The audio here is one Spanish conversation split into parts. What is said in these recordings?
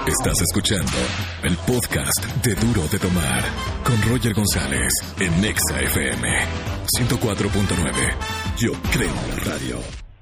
Estás escuchando el podcast de Duro de Tomar con Roger González en Nexa FM 104.9. Yo creo en la radio.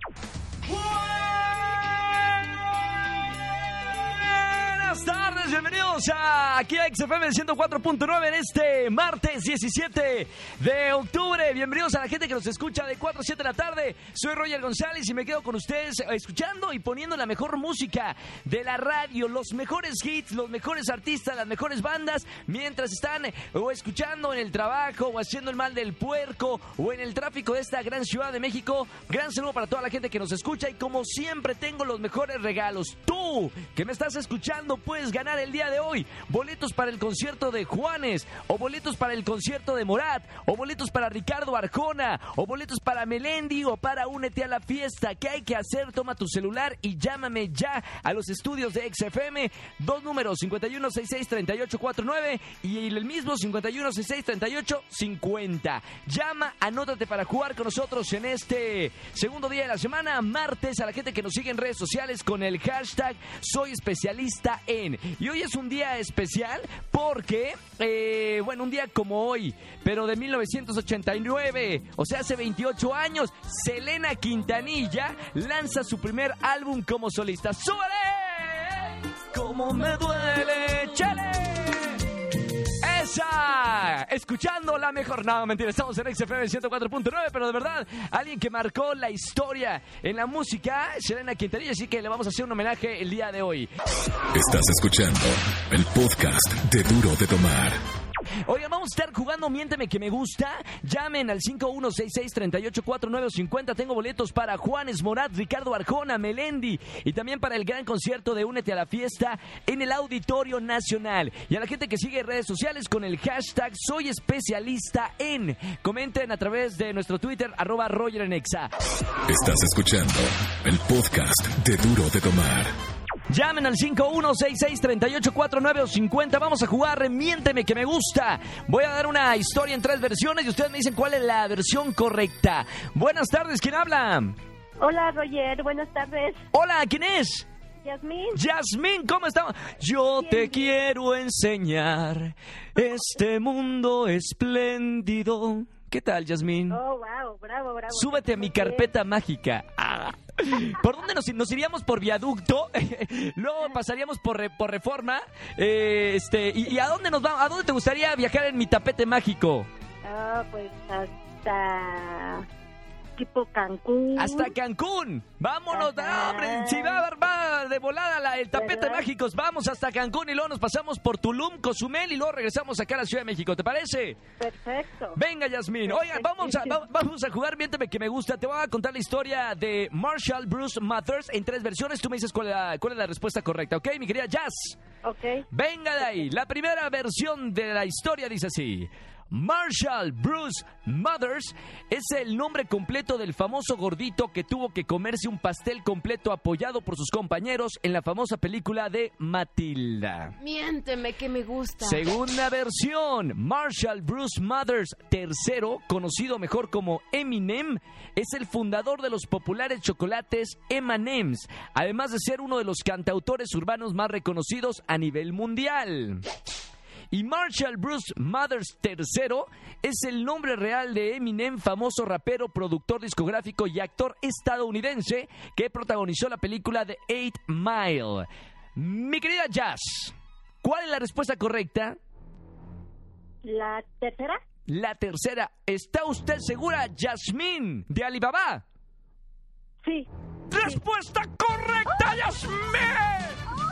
Buenas tardes, bienvenidos aquí a XFM 104.9 en este martes 17 de octubre. Bienvenidos a la gente que nos escucha de 4 a 7 de la tarde. Soy Roger González y me quedo con ustedes escuchando y poniendo la mejor música de la radio, los mejores hits, los mejores artistas, las mejores bandas, mientras están o escuchando en el trabajo o haciendo el mal del puerco o en el tráfico de esta gran ciudad de México. Gran saludo para toda la gente que nos escucha y como siempre tengo los mejores regalos. Tú que me estás escuchando puedes ganar el día de hoy boletos para el concierto de Juanes, o boletos para el concierto de Morat, o boletos para Ricardo Arjona, o boletos para Melendi, o para Únete a la Fiesta. ¿Qué hay que hacer? Toma tu celular y llámame ya a los estudios de XFM. Dos números, 5166-3849 y el mismo 5166-3850. Llama, anótate para jugar con nosotros en este segundo día de la semana, martes, a la gente que nos sigue en redes sociales con el hashtag Soy Especialista en. Y hoy es un día especial porque, un día como hoy, pero de 1989, o sea, hace 28 años, Selena Quintanilla lanza su primer álbum como solista. ¡Súbele! ¡Cómo me duele! ¡Chale! ¡Esa! Escuchando la mejor. No, mentira, estamos en XFM 104.9, pero de verdad, alguien que marcó la historia en la música, Selena Quintanilla, así que le vamos a hacer un homenaje el día de hoy. Estás escuchando el podcast de Duro de Tomar. Oigan, vamos a estar jugando Miénteme que me gusta. Llamen al 5166-384950. Tengo boletos para Juanes, Morat, Ricardo Arjona, Melendi y también para el gran concierto de Únete a la Fiesta en el Auditorio Nacional. Y a la gente que sigue en redes sociales con el hashtag Soy Especialista en. Comenten a través de nuestro Twitter, @RogerEnExa. Estás escuchando el podcast de Duro de Tomar. Llamen al 5166-3849 o 50. Vamos a jugar Miénteme que me gusta. Voy a dar una historia en 3 versiones y ustedes me dicen cuál es la versión correcta. Buenas tardes, ¿quién habla? Hola, Roger, buenas tardes. Hola, ¿quién es? Yasmín. Yasmín, ¿cómo estamos? Yo te quiero enseñar este mundo espléndido. ¿Qué tal, Yasmín? Oh, wow, bravo. Súbete a mi carpeta mágica. ¿Por dónde nos iríamos? ¿Por Viaducto? Luego pasaríamos por Reforma. ¿Y a dónde nos vamos? ¿A dónde te gustaría viajar en mi tapete mágico? Pues hasta tipo Cancún. ¡Hasta Cancún! ¡Vámonos! ¡Hombre! Si va de volada el tapete ¿verdad? mágico, vamos hasta Cancún y luego nos pasamos por Tulum, Cozumel y luego regresamos acá a la Ciudad de México. ¿Te parece? Perfecto. Venga, Yasmín. Oiga, vamos a jugar Miénteme que me gusta. Te voy a contar la historia de Marshall Bruce Mathers en 3 versiones. Tú me dices cuál es la respuesta correcta, ¿ok, mi querida Jazz? Ok. Venga de ahí. La primera versión de la historia dice así. Marshall Bruce Mathers es el nombre completo del famoso gordito que tuvo que comerse un pastel completo apoyado por sus compañeros en la famosa película de Matilda. Miénteme que me gusta. Segunda versión, Marshall Bruce Mathers III, conocido mejor como Eminem, es el fundador de los populares chocolates M&M's, además de ser uno de los cantautores urbanos más reconocidos a nivel mundial. Y Marshall Bruce Mathers III es el nombre real de Eminem, famoso rapero, productor discográfico y actor estadounidense que protagonizó la película The 8 Mile. Mi querida Jazz, ¿cuál es la respuesta correcta? ¿La tercera? La tercera. ¿Está usted segura, Yasmín, de Alibaba? Sí. ¡Respuesta correcta, Yasmín!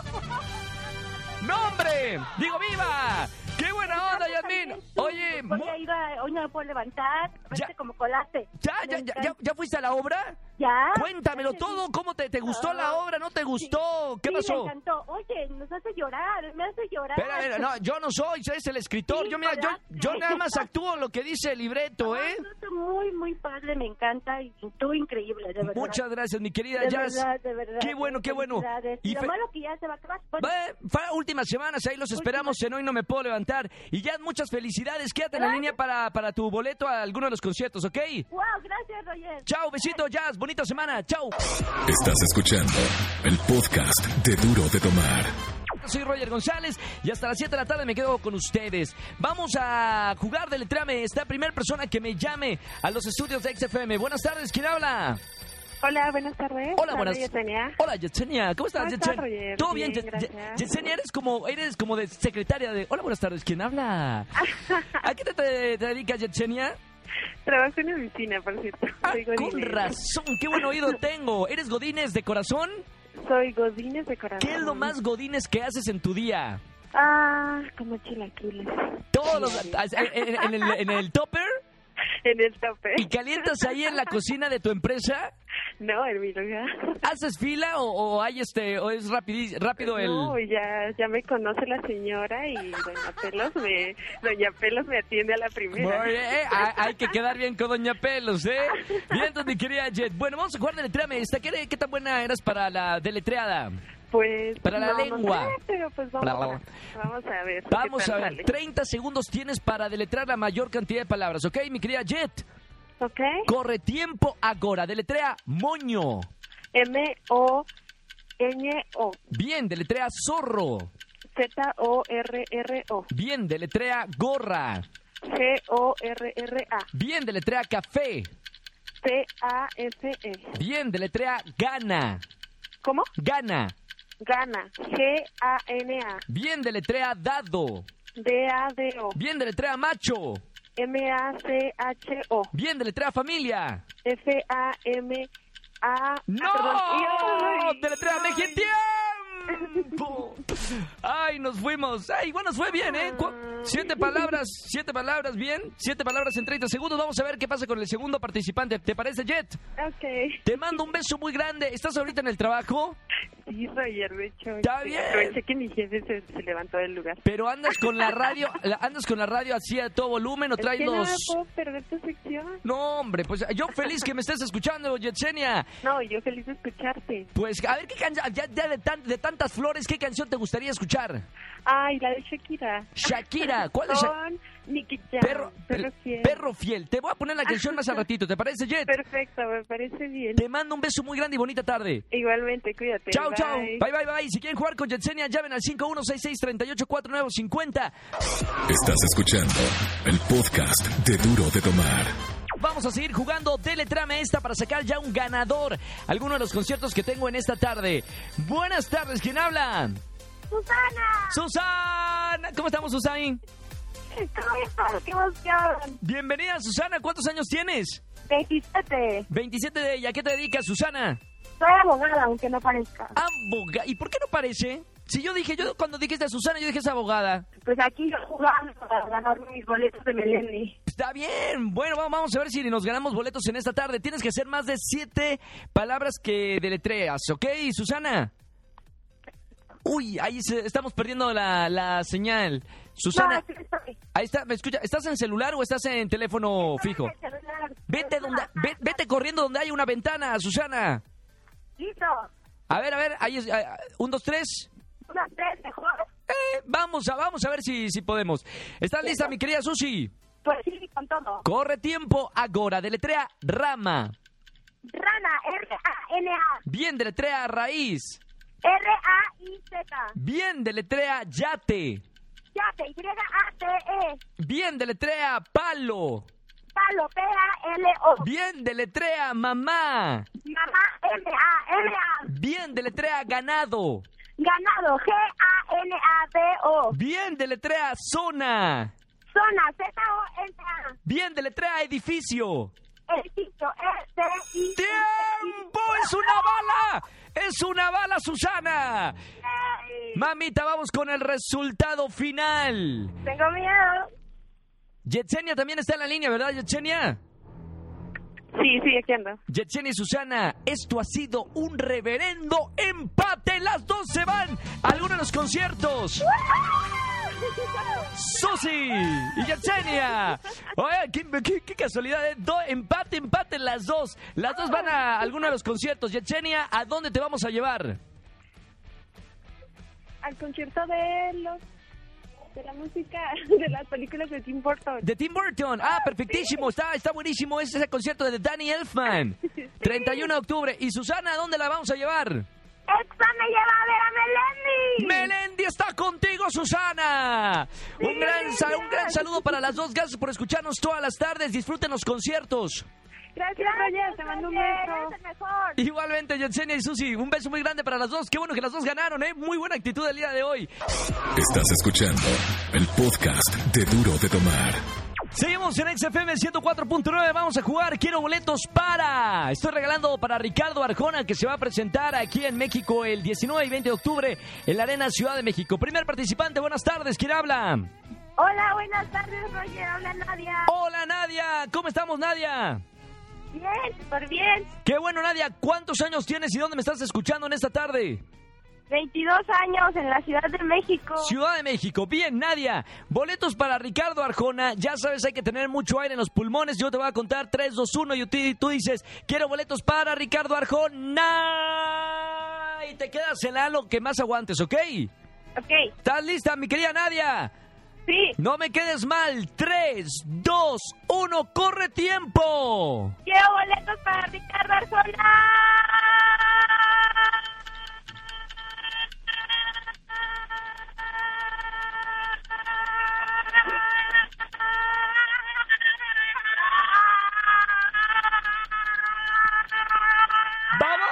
¡No, hombre! ¡Digo viva! ¡Qué buena onda, Yasmín! Oye, hoy no me puedo levantar, parece como colate. ¿Ya fuiste a la obra? ¿Ya? Cuéntamelo todo. ¿Cómo te gustó la obra? ¿No te gustó? ¿Qué pasó? Me encantó. Oye, nos hace llorar, me hace llorar. Espera, no, yo no soy el escritor. Sí, yo nada más actúo lo que dice el libreto, ¿eh? Muy, muy padre, me encanta y tú increíble, de verdad. Muchas gracias, mi querida de Jazz. De verdad. Qué bueno, qué bueno. Y lo malo que ya se va a acabar. Bueno. Fue últimas semanas, ahí los esperamos en Hoy No Me Puedo Levantar. Y Jazz, muchas felicidades. Quédate en la línea para tu boleto a alguno de los conciertos, ¿ok? Wow, gracias, Roger. Chao, besito, Jazz. Bonita semana. Chao. Estás escuchando el podcast de Duro de Tomar. Soy Roger González y hasta las 7 de la tarde me quedo con ustedes. Vamos a jugar Deletréame. Esta primera persona que me llame a los estudios de XFM. Buenas tardes, ¿quién habla? Hola, buenas tardes. Hola, buenas. Yesenia. Hola, Yesenia. ¿Cómo estás, ¿Cómo Yesenia? estás, Roger? ¿Todo bien, Gracias. Yesenia? Eres como de secretaria de... Hola, buenas tardes, ¿quién habla? ¿A qué te dedicas, Yesenia? Trabajo en oficina, por cierto. Soy Con godínez. razón, qué buen oído tengo. ¿Eres godínez de corazón? Soy godínez de corazón. ¿Qué es lo más godínez que haces en tu día? Como chilaquiles. Todos los... ¿En el topper? En el tope. ¿Y calientas ahí en la cocina de tu empresa? No, en mi lugar. ¿Haces fila o hay o es rápido el...? No, ya me conoce la señora y Doña Pelos me atiende a la primera. Muy bien, hay que quedar bien con Doña Pelos, ¿eh? Bien, entonces, mi querida Jet. Bueno, vamos a jugar Deletréame. ¿Qué tan buena eras para la deletreada? Pues Para la no lengua. sé, pero pues vamos a ver. Vamos qué a tal ver, sale. 30 segundos tienes para deletrear la mayor cantidad de palabras, ¿ok, mi querida Jet? ¿Ok? Corre tiempo agora. Deletrea moño. M-O-N-O. Bien, deletrea zorro. Z-O-R-R-O. Bien, deletrea gorra. G-O-R-R-A. Bien, deletrea café. C-A-F-E. Bien, deletrea gana. ¿Cómo? Gana. Gana. G-A-N-A. Bien, deletrea dado. D-A-D-O. Bien, deletrea macho. M-A-C-H-O. Bien, deletrea familia. F-A-M-A. ¡No! Perdón. ¡Deletrea México! ¡Tiempo! ¡Ay, nos fuimos! ¡Ay, bueno, nos fue bien, eh! 7 palabras, bien. 7 palabras en 30 segundos. Vamos a ver qué pasa con el segundo participante. ¿Te parece, Jet? Ok. Te mando un beso muy grande. ¿Estás ahorita en el trabajo? Sí, Roger, de hecho. Está bien. Aproveché que mi jefe se levantó del lugar. Pero andas con la radio así a todo volumen o traes Es que no los... me puedo perder tu sección. No, hombre, pues yo feliz que me estés escuchando, Yesenia. No, yo feliz de escucharte. Pues a ver qué canción, ya de tantas flores, ¿qué canción te gustaría escuchar? Ay, la de Shakira. Shakira, ¿cuál de Shakira? Con Nicky Jam. Perro fiel. Perro fiel. Te voy a poner la canción más al ratito, ¿te parece, Jet? Perfecto, me parece bien. Te mando un beso muy grande y bonita tarde. Igualmente, cuídate. Chao, Bye. chao. Bye, bye, bye. Si quieren jugar con Yesenia, llamen al 5166-384950. Estás escuchando el podcast de Duro de Tomar. Vamos a seguir jugando Deletréame esta para sacar ya un ganador. Alguno de los conciertos que tengo en esta tarde. Buenas tardes, ¿quién habla? ¡Susana! ¡Susana! ¿Cómo estamos, Susana? ¿Cómo estás? ¡Qué emoción! Bienvenida, Susana. ¿Cuántos años tienes? 27. 27 de ella. ¿A qué te dedicas, Susana? Soy abogada, aunque no parezca. Abogada. ¿Y por qué no parece? Si yo cuando dijiste a Susana, yo dije es abogada. Pues aquí yo jugando para ganar mis boletos de Melendi. Está bien. Bueno, vamos a ver si nos ganamos boletos en esta tarde. Tienes que hacer más de 7 palabras que deletreas, ¿ok, Susana? Uy, ahí estamos perdiendo la señal. Susana, No, sí estoy. ahí está, ¿me escucha? ¿Estás en celular o estás en teléfono fijo? Vete corriendo donde hay una ventana, Susana. Listo. A ver, ahí es, 1, 2, 3. 1, 3, mejor. Vamos a ver si podemos. ¿Estás lista, mi querida Susi? Pues sí, con todo. Corre tiempo agora. Deletrea rama. Rana, R-A-N-A. Bien, deletrea raíz. R-A-I-Z. Bien, deletrea yate. Yate, Y-A-T-E. Bien, deletrea palo. Palo, P-A-L-O. Bien, deletrea mamá. Mamá, M-A-M-A. Bien, deletrea ganado. Ganado, G-A-N-A-D-O. Bien, deletrea zona. Zona, Z-O-N-A. Bien, deletrea edificio. Edificio, E-D-I. ¡Tiempo! ¡Es una bala! ¡Es una bala, Susana! Mamita, vamos con el resultado final. Tengo miedo. Yesenia también está en la línea, ¿verdad, Yesenia? Sí, aquí ando. Yesenia y Susana, esto ha sido un reverendo empate. Las dos se van a alguno de los conciertos. Susi y Yesenia. Oye, qué casualidad, ¿eh? Empate las dos. Las dos van a alguno de los conciertos. Yesenia, ¿a dónde te vamos a llevar? Al concierto de la música, de las películas de Tim Burton. De Tim Burton. Ah, perfectísimo. Está buenísimo. Es ese concierto de Danny Elfman. 31 de octubre. ¿Y Susana, a dónde la vamos a llevar? ¡Esta me lleva a ver a Melendi! ¡Melendi está Digo Susana. Un gran saludo para las dos. Gracias por escucharnos todas las tardes. Disfruten los conciertos. Gracias, Roger, te mando un beso. Eres el mejor. Igualmente, Yesenia y Susi, un beso muy grande para las dos. Qué bueno que las dos ganaron, ¿eh? Muy buena actitud el día de hoy. Estás escuchando el podcast de Duro de Tomar. Seguimos en XFM 104.9. Vamos a jugar. Quiero boletos para. Estoy regalando para Ricardo Arjona, que se va a presentar aquí en México el 19 y 20 de octubre en la Arena Ciudad de México. Primer participante, buenas tardes. ¿Quién habla? Hola, buenas tardes, Roger. Habla Nadia. Hola, Nadia. ¿Cómo estamos, Nadia? Bien, súper bien. Qué bueno, Nadia. ¿Cuántos años tienes y dónde me estás escuchando en esta tarde? 22 años en la Ciudad de México. Ciudad de México. Bien, Nadia. Boletos para Ricardo Arjona. Ya sabes, hay que tener mucho aire en los pulmones. Yo te voy a contar 3, 2, 1 y tú dices, quiero boletos para Ricardo Arjona. Y te quedas en lo que más aguantes, ¿ok? Ok. ¿Estás lista, mi querida Nadia? Sí. No me quedes mal. 3, 2, 1, corre tiempo. Quiero boletos para Ricardo Arjona. ¡Vamos!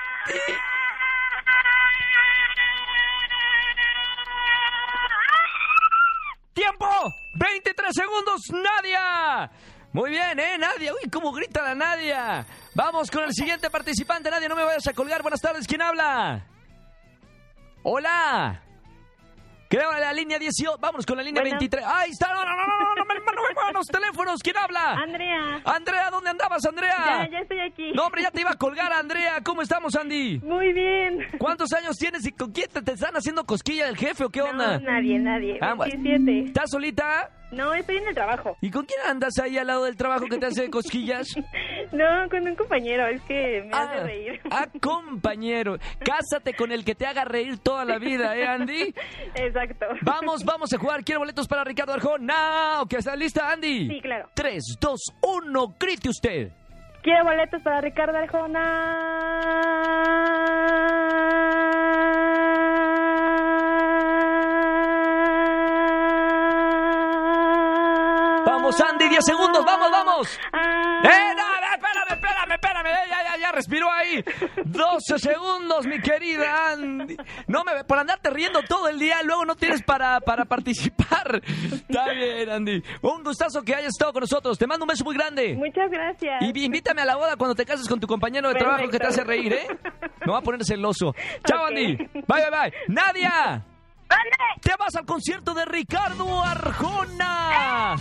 ¡Tiempo! 23 segundos, Nadia. Muy bien, Nadia. Uy, cómo grita la Nadia. Vamos con el siguiente participante. Nadia, no me vayas a colgar. Buenas tardes, ¿quién habla? Hola. Creo la línea 18. Vámonos con la línea 23. ¡Ahí está! No me muevan los teléfonos. ¿Quién habla? Andrea. Andrea, ¿dónde andabas, Andrea? Ya estoy aquí. No, hombre, ya te iba a colgar, Andrea. ¿Cómo estamos, Andy? Muy bien. ¿Cuántos años tienes y con quién te están haciendo cosquilla del jefe o qué onda? No, nadie. Ah, bueno. 27. ¿Estás solita? No, estoy en el trabajo. ¿Y con quién andas ahí al lado del trabajo que te hace cosquillas? No, con un compañero, es que me hace reír. Compañero. Cásate con el que te haga reír toda la vida, Andy? Exacto. Vamos a jugar. Quiero boletos para Ricardo Arjona. ¿Ok? ¿Estás lista, Andy? Sí, claro. 3, 2, 1, grite usted. Quiero boletos para Ricardo Arjona. Vamos, Andy, 10 segundos. ¡Vamos! Ah. Espérame. Ya respiró ahí. 12 segundos, mi querida Andy. No por andarte riendo todo el día, luego no tienes para participar. Está bien, Andy. Un gustazo que hayas estado con nosotros. Te mando un beso muy grande. Muchas gracias. Y invítame a la boda cuando te cases con tu compañero de trabajo que te hace reír, ¿eh? Me va a poner celoso. Chao, Okay. Andy. Bye. Nadia. ¿Dónde? Te vas al concierto de Ricardo Arjona.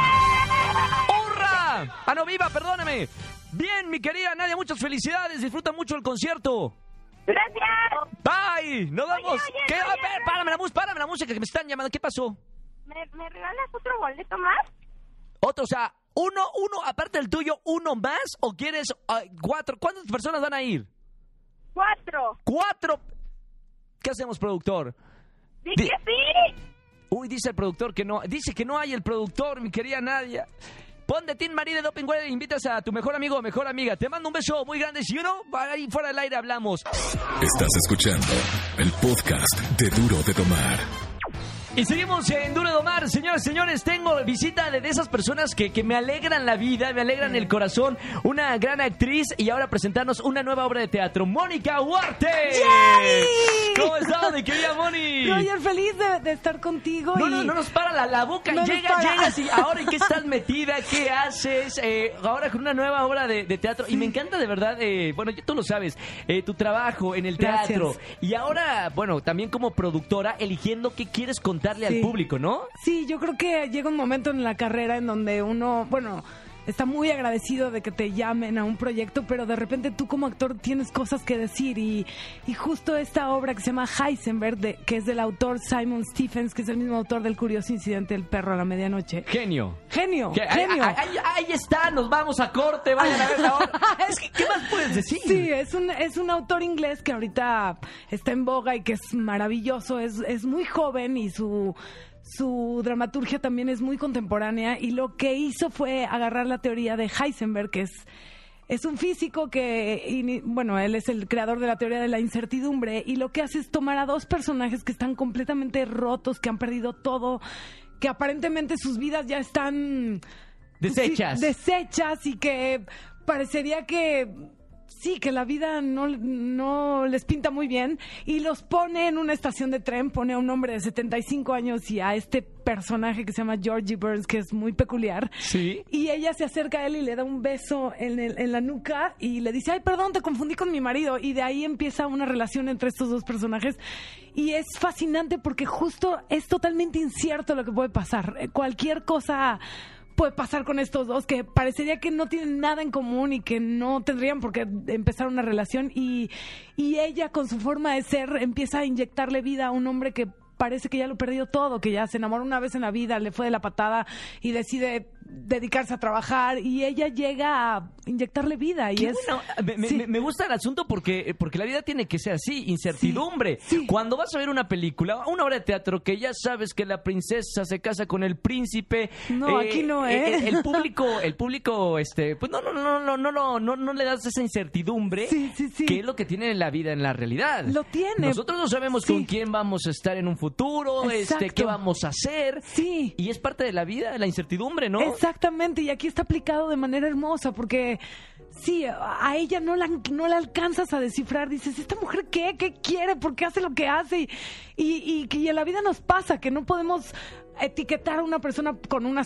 ¡Hurra! Ah, no, viva, perdóname. Bien, mi querida Nadia, muchas felicidades. Disfruta mucho el concierto. Gracias. Bye. Nos vemos. Oye, ¿Qué? oye. A ver, párame la música que me están llamando. ¿Qué pasó? ¿Me regalas otro boleto más? Otro, o sea, uno, aparte del tuyo, uno más, o quieres 4. ¿Cuántas personas van a ir? 4. 4. ¿Qué hacemos, productor? ¡Di que sí! Uy, dice el productor que no. Dice que no hay el productor, mi querida Nadia. Pon de Team Marie de Doping Web e invitas a tu mejor amigo o mejor amiga. Te mando un beso muy grande. Si uno, ahí fuera del aire hablamos. Estás escuchando el podcast de Duro de Tomar. Y seguimos en Duro de Tomar. Señores, tengo visita de esas personas que me alegran la vida, me alegran el corazón. Una gran actriz y ahora presentarnos una nueva obra de teatro. ¡Mónica Huarte! ¡Yay! ¿Cómo estás, mi querida Moni? Roger, feliz de estar contigo. No nos para la boca. No Llegas y ahora ¿en qué estás metida? ¿Qué haces? Ahora con una nueva obra de teatro. Sí. Y me encanta de verdad, bueno, tú lo sabes, tu trabajo en el teatro. Gracias. Y ahora, bueno, también como productora, eligiendo qué quieres contarle al público, ¿no? Sí, yo creo que llega un momento en la carrera en donde uno, bueno, está muy agradecido de que te llamen a un proyecto, pero de repente tú como actor tienes cosas que decir y justo esta obra que se llama Heisenberg, que es del autor Simon Stephens, que es el mismo autor del curioso incidente del perro a la medianoche. Genio. Genio. Ahí está, nos vamos a corte, vayan a ver la obra. Es que, ¿qué más puedes decir? Sí, es un autor inglés que ahorita está en boga y que es maravilloso, es muy joven y su dramaturgia también es muy contemporánea y lo que hizo fue agarrar la teoría de Heisenberg, que es Es un físico que, bueno, él es el creador de la teoría de la incertidumbre y lo que hace es tomar a dos personajes que están completamente rotos, que han perdido todo, que aparentemente sus vidas ya están deshechas y que parecería que sí, que la vida no les pinta muy bien, y los pone en una estación de tren, pone a un hombre de 75 años y a este personaje que se llama Georgie Burns, que es muy peculiar. Sí. Y ella se acerca a él y le da un beso en la nuca y le dice, ay, perdón, te confundí con mi marido. Y de ahí empieza una relación entre estos dos personajes. Y es fascinante porque justo es totalmente incierto lo que puede pasar. Cualquier cosa puede pasar con estos dos, que parecería que no tienen nada en común y que no tendrían por qué empezar una relación, y ella, con su forma de ser, empieza a inyectarle vida a un hombre que parece que ya lo perdió todo, que ya se enamoró una vez en la vida, le fue de la patada y decide dedicarse a trabajar, y ella llega a inyectarle vida. Y Qué es bueno. Me gusta el asunto porque la vida tiene que ser así, incertidumbre. Sí. Cuando vas a ver una película, una obra de teatro, que ya sabes que la princesa se casa con el príncipe, No, aquí no, el público, pues no le das esa incertidumbre. Sí. Que es lo que tiene la vida en la realidad. Lo tiene. Nosotros no sabemos Sí. con quién vamos a estar en un futuro, Exacto. qué vamos a hacer. Sí. Y es parte de la vida, la incertidumbre, ¿no? Exactamente, y aquí está aplicado de manera hermosa, porque sí, a ella no la alcanzas a descifrar. Dices, ¿esta mujer qué quiere? ¿Por qué hace lo que hace? Y en la vida nos pasa que no podemos etiquetar a una persona con un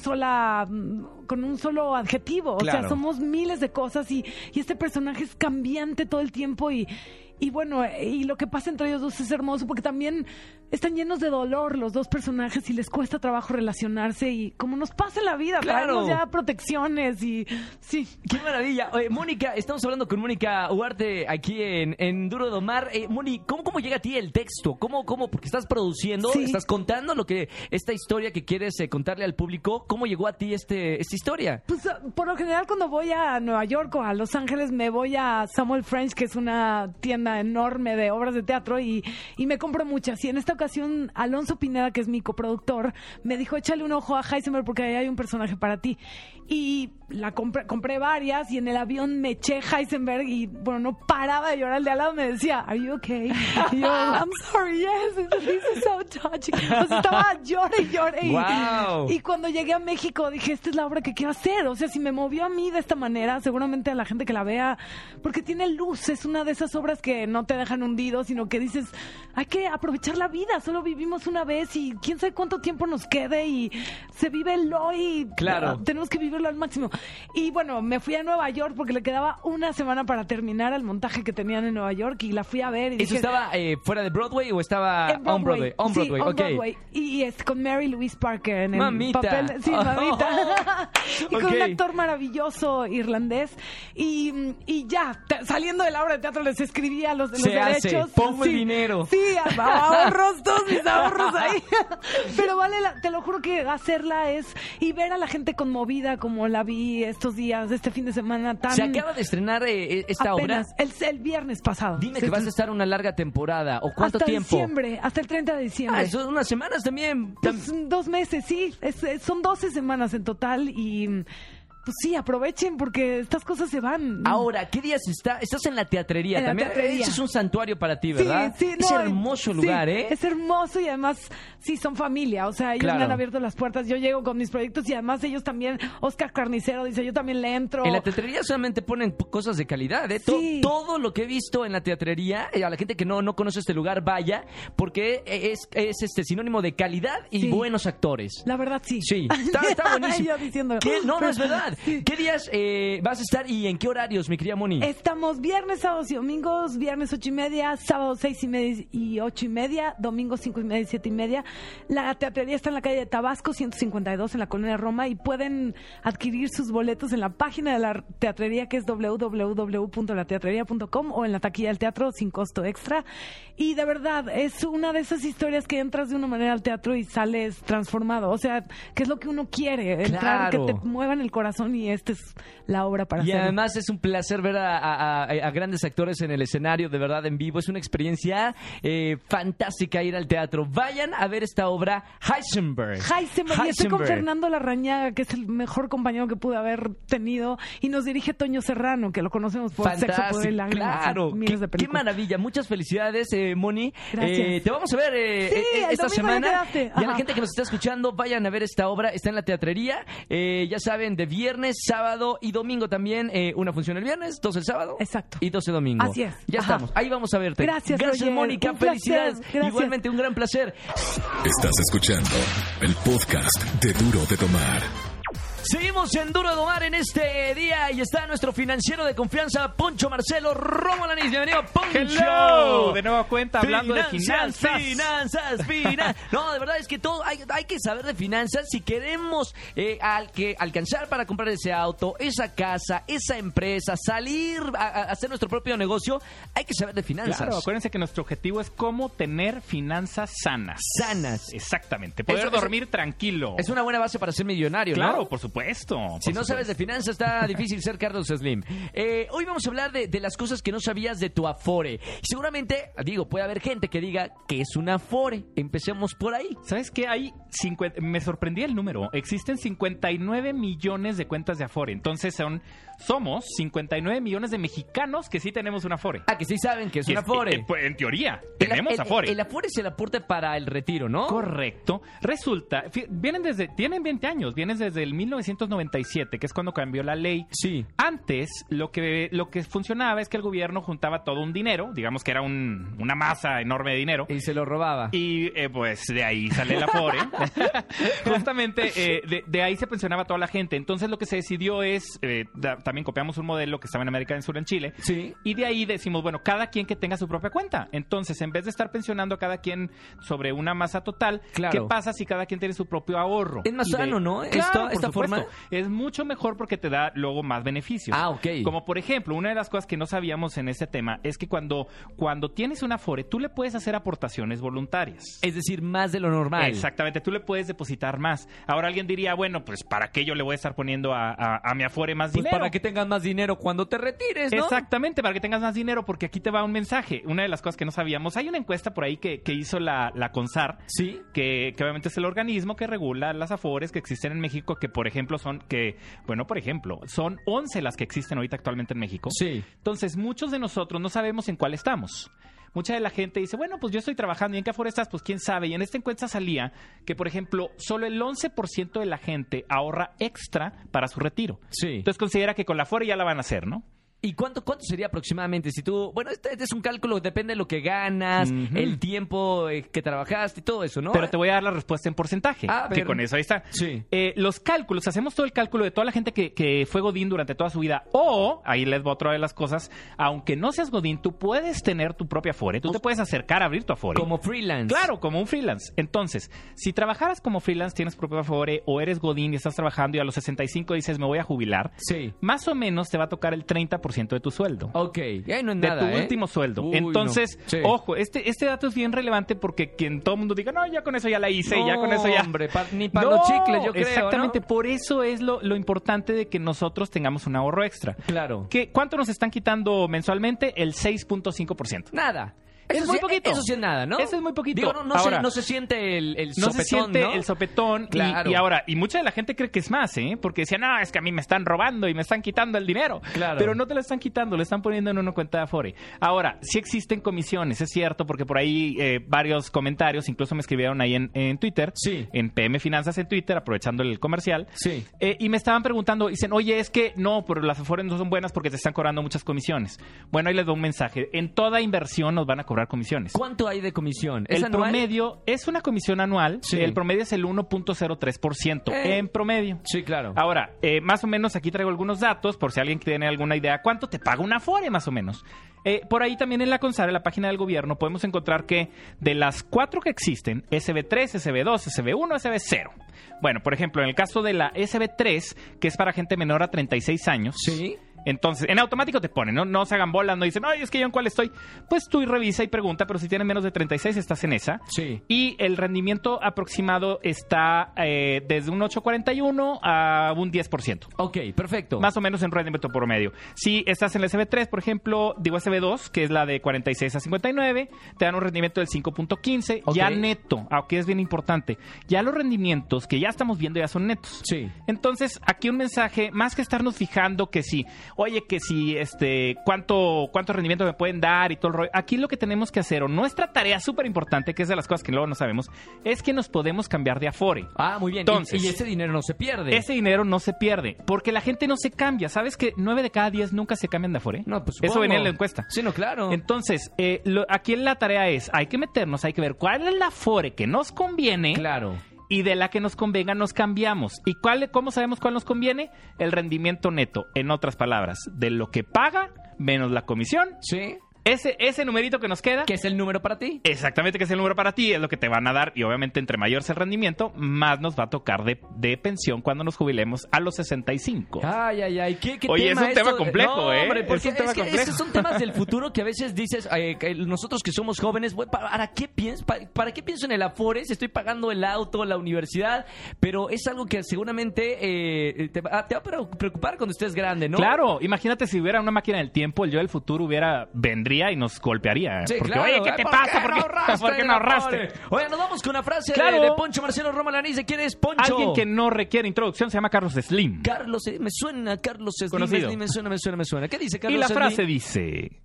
solo adjetivo. Claro. O sea, somos miles de cosas, y este personaje es cambiante todo el tiempo, y bueno, y lo que pasa entre ellos dos es hermoso, porque también están llenos de dolor los dos personajes y les cuesta trabajo relacionarse, y como nos pasa en la vida, Claro. traemos ya protecciones y sí. ¡Qué maravilla! Oye, Mónica, estamos hablando con Mónica Huarte aquí en Duro de Domar. Moni, ¿cómo llega a ti el texto? ¿Cómo? Porque estás produciendo, Sí. estás contando esta historia que quieres contarle al público. ¿Cómo llegó a ti esta historia? Pues por lo general, cuando voy a Nueva York o a Los Ángeles, me voy a Samuel French, que es una tienda enorme de obras de teatro, y me compro muchas. Y en esta ocasión, Alonso Pineda, que es mi coproductor, me dijo, échale un ojo a Heisenberg porque ahí hay un personaje para ti. Y compré varias, y en el avión me eché Heisenberg, y bueno, no paraba de llorar. El de al lado me decía, ¿Are you okay? Y yo, I'm sorry, yes, this is so touching. O sea, estaba llore. Wow. Y cuando llegué a México dije, esta es la obra que quiero hacer. O sea, si me movió a mí de esta manera, seguramente a la gente que la vea, porque tiene luz. Es una de esas obras que no te dejan hundido, sino que dices, hay que aprovechar la vida, solo vivimos una vez y quién sabe cuánto tiempo nos quede, y se vive el hoy. Claro. Tenemos que vivirlo al máximo. Y bueno, me fui a Nueva York porque le quedaba una semana para terminar el montaje que tenían en Nueva York, y la fui a ver. Y ¿Eso dije, estaba fuera de Broadway o estaba en on Broadway? On Sí, Broadway, on ok. Broadway. Y es con Mary Louise Parker en el Mamita. papel. Sí, mamita. Y con Ok. un actor maravilloso irlandés. Y ya, saliendo de la obra de teatro, les escribí a los Se derechos. hace. Pongo el Sí, dinero. Sí, ahorros, todos mis ahorros ahí. Pero te lo juro que hacerla es, y ver a la gente conmovida como la vi estos días, este fin de semana tan... Se acaba de estrenar esta apenas, obra. el viernes pasado. Dime Se que vas a estrenó. estar una larga temporada. ¿O cuánto hasta tiempo? diciembre, hasta el 30 de diciembre. Ah, son unas semanas también. Pues 2 meses, sí. Son 12 semanas en total, y pues sí, aprovechen porque estas cosas se van. Ahora, ¿qué días estás en la teatrería En la también? teatrería. Ese es un santuario para ti, Sí, ¿verdad? sí, es no, hermoso sí, lugar, ¿eh? Es hermoso, y además, sí, son familia. O sea, ellos Claro. me han abierto las puertas. Yo llego con mis proyectos, y además ellos también. Oscar Carnicero dice, yo también le entro. En la teatrería solamente ponen cosas de calidad, ¿eh? Sí. Todo lo que he visto en la teatrería, a la gente que no conoce este lugar, vaya, porque es sinónimo de calidad y Sí. buenos actores. La verdad, sí. Sí, está buenísimo. Yo diciendo. No, es verdad. ¿Qué días vas a estar y en qué horarios, mi querida Moni? Estamos viernes, sábados y domingos. Viernes 8:30, sábados 6:30 y 8:30, domingos 5:30 y 7:30. La teatrería está en la calle de Tabasco 152, en la colonia Roma, y pueden adquirir sus boletos en la página de la teatrería, que es www.lateatrería.com, o en la taquilla del teatro sin costo extra. Y de verdad, es una de esas historias que entras de una manera al teatro y sales transformado. O sea, que es lo que uno quiere, entrar, Claro. que te muevan el corazón. corazón y esta es la obra para Y hacerlo. además es un placer ver a grandes actores en el escenario, de verdad, en vivo. Es una experiencia fantástica ir al teatro. Vayan a ver esta obra, Heisenberg. Y estoy con Fernando Larrañaga, que es el mejor compañero que pude haber tenido, y nos dirige Toño Serrano, que lo conocemos por Sexo, Poder y Lágrimas. Claro, Miles de qué películas. maravilla. Muchas felicidades, Moni. Gracias. Te vamos a ver Sí, el esta domingo ya semana. quedaste. Y a la Ajá. gente que nos está escuchando, vayan a ver esta obra. Está en la teatrería. Ya saben, de viernes, sábado y domingo también. Una función el viernes, 2 el sábado. Exacto. Y 12 domingo. Así es. Ya Ajá. estamos. Ahí vamos a verte. Gracias, Gracias, Roger. Mónica. Un placer. Felicidades. Gracias. Igualmente, un gran placer. Estás escuchando el podcast de Duro de Tomar. Seguimos en Duro de Tomar en este día y está nuestro financiero de confianza, Poncho Marcelo Romo Lanís. Bienvenido, Poncho. Hello, de nueva cuenta hablando de finanzas. No, de verdad es que todo hay que saber de finanzas si queremos alcanzar para comprar ese auto, esa casa, esa empresa, salir a hacer nuestro propio negocio. Hay que saber de finanzas. Claro, acuérdense que nuestro objetivo es cómo tener finanzas sanas. Sanas. Exactamente, poder Eso- dormir tranquilo. Es una buena base para ser millonario, Claro, ¿no? por supuesto. Si no sabes de finanzas, está difícil ser Carlos Slim. Hoy vamos a hablar de las cosas que no sabías de tu Afore. Seguramente, puede haber gente que diga que es un Afore. Empecemos por ahí. ¿Sabes qué? Me sorprendí el número. Existen 59 millones de cuentas de Afore. Entonces somos 59 millones de mexicanos que sí tenemos un Afore. Ah, que sí saben que es Y un Afore. pues, en teoría, tenemos Afore. El Afore es el aporte para el retiro, ¿no? Correcto. Resulta, tienen 20 años, vienen desde el 1997, que es cuando cambió la ley. Sí. Antes, lo que funcionaba es que el gobierno juntaba todo un dinero, digamos que era una masa enorme de dinero. Y se lo robaba. Y pues de ahí sale el Afore. Justamente de ahí se pensionaba toda la gente. Entonces lo que se decidió es, también copiamos un modelo que estaba en América del Sur, en Chile. Sí. Y de ahí decimos, bueno, cada quien que tenga su propia cuenta. Entonces, en vez de estar pensionando a cada quien sobre una masa total, Claro. ¿qué pasa si cada quien tiene su propio ahorro? Es más Y sano, ¿no? Claro, Esta por supuesto. forma. Es mucho mejor porque te da luego más beneficios. Ah, ok. Como por ejemplo, una de las cosas que no sabíamos en este tema es que cuando tienes una Afore, tú le puedes hacer aportaciones voluntarias. Es decir, más de lo normal. Exactamente, tú le puedes depositar más. Ahora alguien diría, bueno, pues ¿para qué yo le voy a estar poniendo a mi Afore más Pues dinero? para que tengas más dinero cuando te retires, ¿no? Exactamente, para que tengas más dinero, porque aquí te va un mensaje. Una de las cosas que no sabíamos, hay una encuesta por ahí que hizo la CONSAR, Sí. que obviamente es el organismo que regula las Afores que existen en México, que por ejemplo son 11 las que existen ahorita actualmente en México. Sí. Entonces, muchos de nosotros no sabemos en cuál estamos. Mucha de la gente dice, bueno, pues yo estoy trabajando, ¿y en qué Afore estás? Pues quién sabe. Y en esta encuesta salía que, por ejemplo, solo el 11% de la gente ahorra extra para su retiro. Sí. Entonces considera que con la Afore ya la van a hacer, ¿no? ¿Y cuánto sería aproximadamente? Si tú, bueno, este es un cálculo, depende de lo que ganas, Ujú. el tiempo que trabajaste y todo eso, ¿no? Pero te voy a dar la respuesta en porcentaje, A que ver. con eso ahí está. Sí. Los cálculos, hacemos todo el cálculo de toda la gente que fue Godín durante toda su vida. O, ahí les va otra de las cosas, aunque no seas Godín, tú puedes tener tu propia Afore. Tú te puedes acercar a abrir tu Afore. Como freelance. Claro, como un freelance. Entonces, si trabajaras como freelance, tienes propio Afore, o eres Godín y estás trabajando y a los 65 dices, me voy a jubilar, Sí. más o menos te va a tocar el 30% de tu sueldo. Ok, ya no es De nada, tu ¿eh? último sueldo. Uy, Entonces, no. Sí. ojo, este dato es bien relevante porque quien todo el mundo diga, no, ya con eso ya la hice, ya con eso ya. Hombre, ni para los chicles, yo creo, exactamente, ¿no? por eso es lo importante de que nosotros tengamos un ahorro extra. Claro. ¿Cuánto nos están quitando mensualmente? El 6.5%. Nada. Es Eso muy sí- poquito. Eso sí es nada, ¿no? Eso es muy poquito. Digo, no Ahora, se siente el No sopetón, se siente ¿no? el sopetón. Claro. Y mucha de la gente cree que es más, ¿eh? Porque decían, no, es que a mí me están robando y me están quitando el dinero. Claro. Pero no te lo están quitando, lo están poniendo en una cuenta de Afore. Ahora, sí existen comisiones, es cierto, porque por ahí varios comentarios, incluso me escribieron ahí en Twitter, Sí. en PM Finanzas en Twitter, aprovechando el comercial. Sí. Y me estaban preguntando, dicen, oye, es que no, pero las Afore no son buenas porque te están cobrando muchas comisiones. Bueno, ahí les doy un mensaje. En toda inversión nos van a cobrar comisiones. ¿Cuánto hay de comisión? ¿Es El anual? promedio es una comisión anual. Sí. El promedio es el 1.03% en promedio. Sí, claro. Ahora, más o menos aquí traigo algunos datos por si alguien tiene alguna idea. ¿Cuánto te paga una Afore más o menos? Por ahí también en la CONSAR, en la página del gobierno, podemos encontrar que de las 4 que existen, SB3, SB2, SB1, SB0. Bueno, por ejemplo, en el caso de la SB3, que es para gente menor a 36 años, Sí. Entonces, en automático te pone, no se hagan bolas, no dicen, ay, es que yo en cuál estoy. Pues tú revisa y pregunta, pero si tienes menos de 36 estás en esa. Sí. Y el rendimiento aproximado está desde un 8.41 a un 10%. Ok, perfecto. Más o menos en rendimiento promedio. Si estás en la SB3, por ejemplo, SB2, que es la de 46 a 59, te dan un rendimiento del 5.15, Ok. ya neto, aunque es bien importante. Ya los rendimientos que ya estamos viendo ya son netos. Sí. Entonces, aquí un mensaje, más que estarnos fijando que si, oye, que si, cuánto rendimiento me pueden dar y todo el rollo. Aquí lo que tenemos que hacer, o nuestra tarea súper importante, que es de las cosas que luego no sabemos, es que nos podemos cambiar de Afore. Ah, muy bien. Entonces, y ese dinero no se pierde. Ese dinero no se pierde, porque la gente no se cambia. ¿Sabes que 9 de cada 10 nunca se cambian de Afore? No, pues supongo. Eso venía en la encuesta. Sí, no, claro. Entonces, aquí la tarea es, hay que meternos, hay que ver cuál es la Afore que nos conviene. Claro. Y de la que nos convenga nos cambiamos. ¿Y cómo sabemos cuál nos conviene? El rendimiento neto, en otras palabras, de lo que paga menos la comisión. Sí. Ese numerito que nos queda. ¿Qué es el número para ti? Exactamente, que es el número para ti, es lo que te van a dar. Y obviamente, entre mayor sea el rendimiento, más nos va a tocar de pensión cuando nos jubilemos a los 65. Ay. ¿Qué Oye, tema es un tema esto? complejo, No, hombre, porque Es un tema es que complejo. esos son temas del futuro que a veces dices, que nosotros que somos jóvenes, güey, ¿para qué pienso? ¿Para qué pienso en el Afore? Si estoy pagando el auto, la universidad, pero es algo que seguramente te va a preocupar cuando estés grande, ¿no? Claro, imagínate si hubiera una máquina del tiempo, el yo del futuro vendría y nos golpearía. Sí, Porque, claro, oye, ¿qué te pasa? ¿Por qué no ahorraste? Oye, nos vamos con una frase Claro. de Poncho Marcelo Roma Laniz. ¿De quién es Poncho? Alguien que no requiere introducción se llama Carlos Slim. Carlos, me suena Carlos Slim. Conocido. Me suena. ¿Qué dice Carlos Y la Slim? frase dice: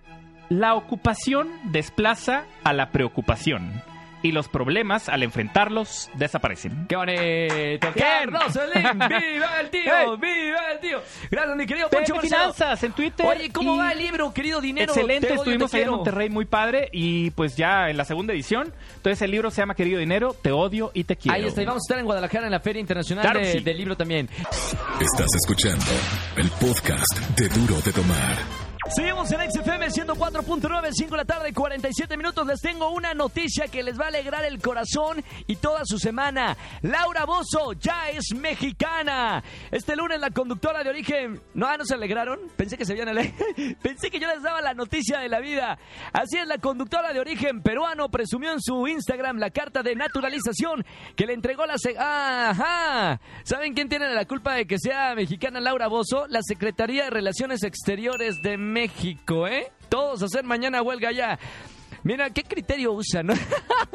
la ocupación desplaza a la preocupación y los problemas al enfrentarlos desaparecen. ¡Qué bonito! Bien. ¡Carlos Slim! ¡Viva el tío! Hey. ¡Viva el tío! Gracias, mi querido Pepe Poncho Marcelo. Finanzas en Twitter. Oye, ¿cómo y va el libro, querido Dinero? Excelente, Te odio, estuvimos te ahí en quiero. Monterrey, muy padre, y pues ya en la segunda edición. Entonces el libro se llama Querido Dinero, te odio y te quiero. Ahí está, y vamos a estar en Guadalajara en la Feria Internacional Claro que sí. del Libro también. Estás escuchando el podcast de Duro de Tomar. Seguimos en XFM 104.9, 5 de la tarde, 47 minutos. Les tengo una noticia que les va a alegrar el corazón y toda su semana. Laura Bozzo ya es mexicana. Este lunes la conductora de origen... ¿No se alegraron? Pensé que se habían Pensé que yo les daba la noticia de la vida. Así es, la conductora de origen peruano presumió en su Instagram la carta de naturalización que le entregó la... ¡Ajá! ¿Saben quién tiene la culpa de que sea mexicana Laura Bozzo? La Secretaría de Relaciones Exteriores de México, ¿eh? Todos a hacer mañana huelga ya. Mira, ¿qué criterio usan? ¿No?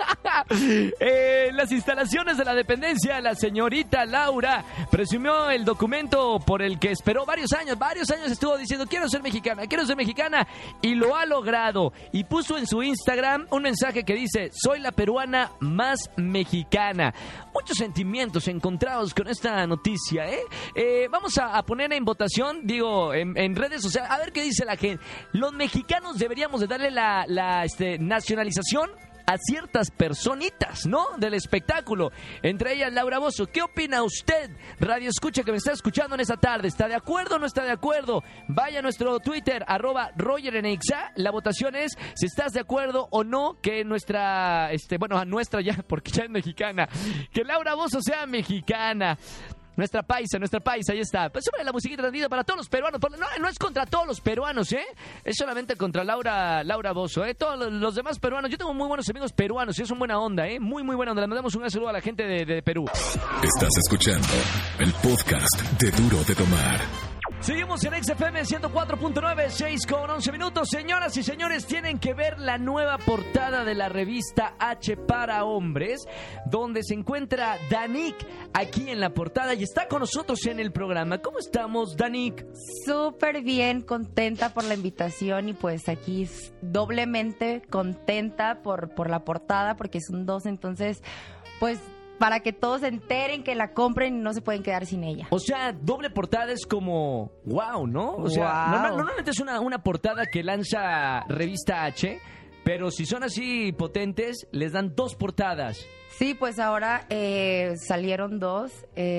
Las instalaciones de la dependencia, la señorita Laura presumió el documento por el que esperó varios años estuvo diciendo quiero ser mexicana, y lo ha logrado. Y puso en su Instagram un mensaje que dice: soy la peruana más mexicana. Muchos sentimientos encontrados con esta noticia, ¿eh? Vamos a poner en votación, en redes sociales, a ver qué dice la gente. Los mexicanos deberíamos de darle la nacionalización a ciertas personitas, ¿no? Del espectáculo. Entre ellas, Laura Bozzo. ¿Qué opina usted, Radio Escucha, que me está escuchando en esta tarde? ¿Está de acuerdo o no está de acuerdo? Vaya a nuestro Twitter, @RogerNXA. La votación es si estás de acuerdo o no que nuestra, a nuestra ya, porque ya es mexicana, que Laura Bozzo sea mexicana. Nuestra paisa, ahí está. Pues súbele la musiquita tantito para todos los peruanos. No es contra todos los peruanos, ¿eh? Es solamente contra Laura Bozzo, ¿eh? Todos los demás peruanos. Yo tengo muy buenos amigos peruanos y es una buena onda, ¿eh? Muy, muy buena onda. Le mandamos un gran saludo a la gente de Perú. Estás escuchando el podcast de Duro de Tomar. Seguimos en XFM 104.9, 6:11 minutos. Señoras y señores, tienen que ver la nueva portada de la revista H para hombres, donde se encuentra Danik aquí en la portada y está con nosotros en el programa. ¿Cómo estamos, Danik? Súper bien, contenta por la invitación y pues aquí doblemente contenta por la portada porque son 2, entonces pues para que todos se enteren, que la compren y no se pueden quedar sin ella. O sea, doble portada es como wow, ¿no? O sea, Wow. normalmente es una portada que lanza revista H, pero si son así potentes, les dan 2 portadas. Sí, pues ahora salieron 2.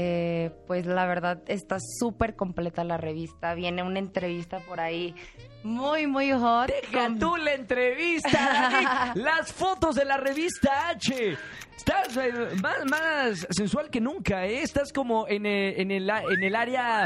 Pues la verdad está súper completa la revista. Viene una entrevista por ahí muy, muy hot. Deja tú la entrevista, Danik. Las fotos de la revista H. estás más sensual que nunca, ¿eh? Estás como en el área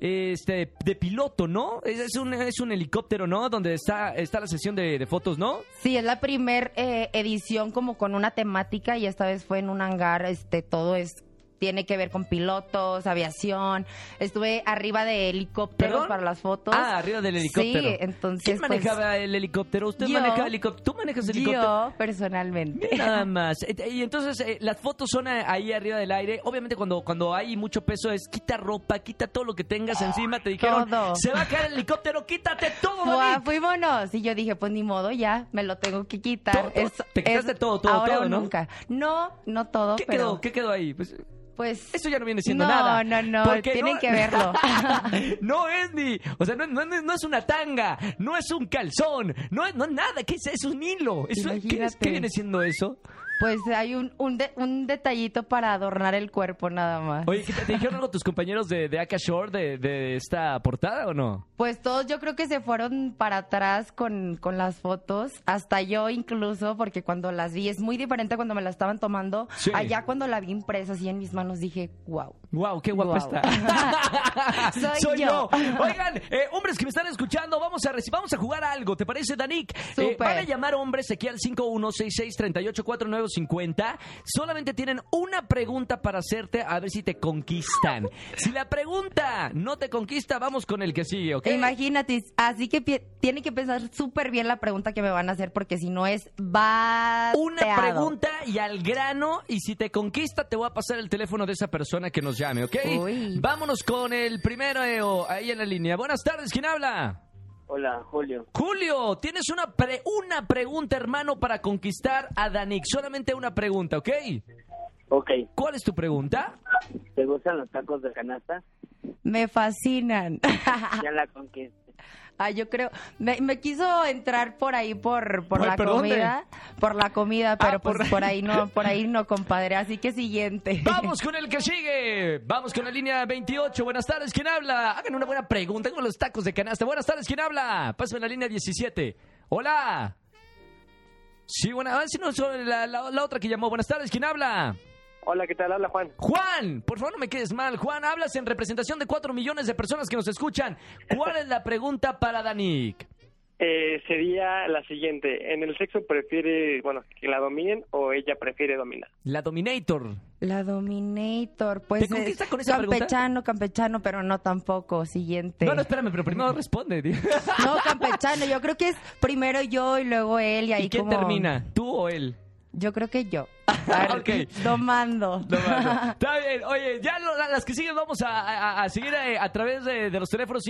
de piloto, ¿no? Es un helicóptero, ¿no? Donde está la sesión de fotos, ¿no? Sí, es la primer edición como con una temática y esta vez fue en un hangar, todo tiene que ver con pilotos, aviación. Estuve arriba de helicópteros. ¿Perdón? Para las fotos. Ah, arriba del helicóptero. Sí, entonces ¿quién manejaba el helicóptero? ¿Usted maneja helicóptero? ¿Tú manejas helicóptero? Yo, personalmente. Nada más. Y entonces las fotos son ahí arriba del aire. Obviamente cuando hay mucho peso es quita ropa, quita todo lo que tengas encima. Te dijeron, todo. Se va a caer el helicóptero, quítate todo, Dani. Fuímonos. Y yo dije, pues ni modo, ya, me lo tengo que quitar. ¿Te quitaste todo, ahora todo, o no? nunca. No todo, ¿Qué quedó ahí? Pues eso ya no viene siendo nada. No, tienen que verlo. No es o sea, no es una tanga, no es un calzón, no es nada, ¿qué es un hilo? ¿Qué viene siendo eso? Pues hay un detallito para adornar el cuerpo nada más. Oye, ¿te dijeron algo tus compañeros de Akashore de esta portada o no? Pues todos yo creo que se fueron para atrás con las fotos, hasta yo incluso, porque cuando las vi es muy diferente cuando me la estaban tomando. Sí. Allá cuando la vi impresa así en mis manos dije, wow. Wow, qué guapa está. Soy yo. Oigan, hombres que me están escuchando, vamos a jugar a algo, ¿te parece, Danik? Van a llamar hombres aquí al 5166384950. Solamente tienen una pregunta para hacerte, a ver si te conquistan. Si la pregunta no te conquista, vamos con el que sigue, ¿ok? Imagínate, así que tienen que pensar súper bien la pregunta que me van a hacer, porque si no es bateado. Una pregunta y al grano, y si te conquista, te voy a pasar el teléfono de esa persona que nos llame, ¿ok? Uy. Vámonos con el primero ahí en la línea. Buenas tardes, ¿quién habla? Hola, Julio. Julio, tienes una pregunta, hermano, para conquistar a Danik. Solamente una pregunta, ¿ok? Ok. ¿Cuál es tu pregunta? ¿Te gustan los tacos de canasta? Me fascinan. Ya la conquisté. Yo creo, me quiso entrar por ahí por la comida, por la comida, pero pues por ahí no, compadre, así que siguiente. Vamos con el que sigue, vamos con la línea 28, buenas tardes, ¿quién habla? Hagan una buena pregunta con los tacos de canasta, buenas tardes, ¿quién habla? Pásame la línea 17, hola. Sí, buena, a ver si no soy la otra que llamó, buenas tardes, ¿quién habla? Hola, ¿qué tal? Habla Juan. Juan, por favor no me quedes mal. Juan, hablas en representación de 4 millones de personas que nos escuchan. ¿Cuál es la pregunta para Danik? Sería la siguiente. ¿En el sexo prefiere, que la dominen o ella prefiere dominar? La Dominator. La Dominator, pues ¿te conquista con esa pregunta? Campechano, pero no tampoco. Siguiente. No, espérame, pero primero responde. No, campechano, yo creo que es primero yo y luego él. ¿Y quién termina? ¿Tú o él? Yo creo que yo. Okay. Domando. Está bien. Oye, ya las que siguen vamos a seguir a través de los teléfonos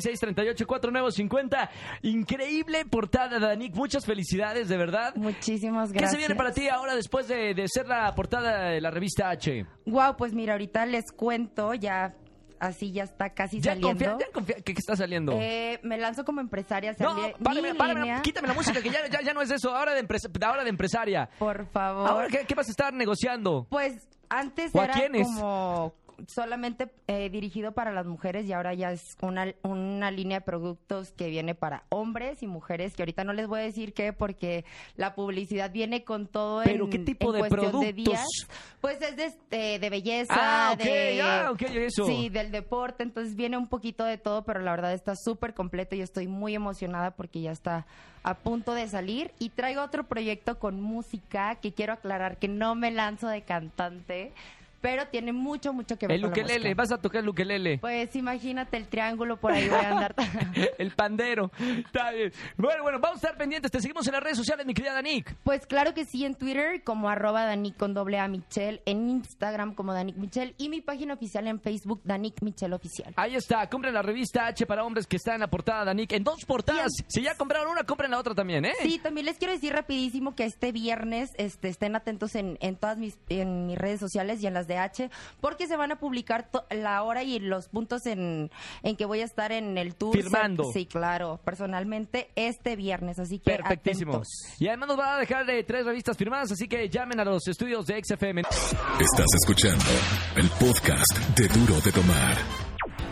5166384950. Increíble portada, Danik. Muchas felicidades, de verdad. Muchísimas gracias. ¿Qué se viene para ti ahora después de ser la portada de la revista H? Wow, pues mira, ahorita les cuento ya. Así ya está casi saliendo. ¿Qué está saliendo? Me lanzo como empresaria. No, párame, quítame la música, que ya no es eso. Ahora de empresaria. Por favor. Ahora, ¿qué vas a estar negociando? Pues antes ¿O era a quiénes? como solamente dirigido para las mujeres y ahora ya es una línea de productos que viene para hombres y mujeres, que ahorita no les voy a decir qué porque la publicidad viene con todo. ¿Pero qué tipo de productos? De días. Pues es de belleza, eso. Sí, del deporte, entonces viene un poquito de todo, pero la verdad está súper completo y estoy muy emocionada porque ya está a punto de salir y traigo otro proyecto con música que quiero aclarar que no me lanzo de cantante, pero tiene mucho que ver el con ukelele, la música. vas a tocar el ukelele. Pues imagínate el triángulo, por ahí voy a andar. El pandero, está bien. Bueno, vamos a estar pendientes, te seguimos en las redes sociales, mi querida Danik. Pues claro que sí, en Twitter como @Danik con @A Michelle, en Instagram como Danik Michelle y mi página oficial en Facebook, Danik Michelle Oficial. Ahí está, compren la revista H para hombres que está en la portada, Danik, en 2 portadas. Bien. Si ya compraron una, compren la otra también, ¿eh? Sí, también les quiero decir rapidísimo que este viernes estén atentos en todas mis redes sociales y en las de H, porque se van a publicar la hora y los puntos en que voy a estar en el tour. Firmando. Sí, claro, personalmente este viernes, así que perfectísimo. Atentos. Y además nos van a dejar 3 revistas firmadas, así que llamen a los estudios de XFM. Estás escuchando el podcast de Duro de Tomar. Señoras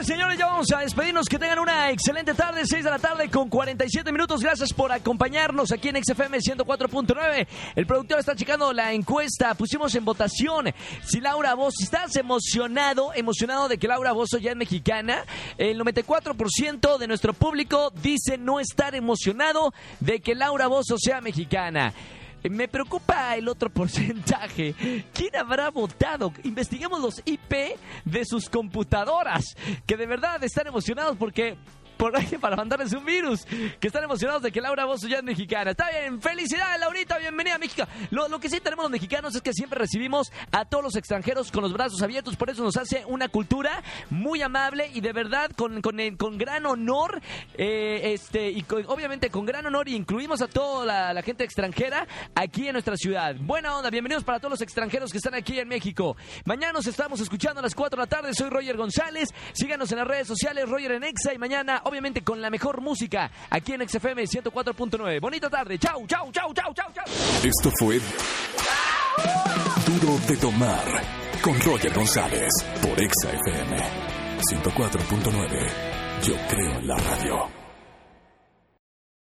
Señoras y señores, ya vamos a despedirnos. Que tengan una excelente tarde, 6 de la tarde con 47 minutos. Gracias por acompañarnos aquí en XFM 104.9. El productor está checando la encuesta. Pusimos en votación si Laura Bozzo, ¿estás emocionado de que Laura Bozzo ya es mexicana? El 94% de nuestro público dice no estar emocionado de que Laura Bozzo sea mexicana. Me preocupa el otro porcentaje. ¿Quién habrá votado? Investiguemos los IP de sus computadoras, que de verdad están emocionados porque... para mandarles un virus, que están emocionados de que Laura Bozzo ya es mexicana. Está bien, felicidades, Laurita, bienvenida a México. Lo que sí tenemos los mexicanos es que siempre recibimos a todos los extranjeros con los brazos abiertos, por eso nos hace una cultura muy amable y de verdad con gran honor, obviamente con gran honor, y incluimos a toda la gente extranjera aquí en nuestra ciudad. Buena onda, bienvenidos para todos los extranjeros que están aquí en México. Mañana nos estamos escuchando a las 4 de la tarde, soy Roger González, síganos en las redes sociales, Roger en Exa, y mañana obviamente con la mejor música aquí en XFM 104.9. Bonita tarde. Chau, chau, chau, chau, chau, chau. Esto fue Duro de Tomar con Roger González por XFM 104.9. Yo creo en la radio.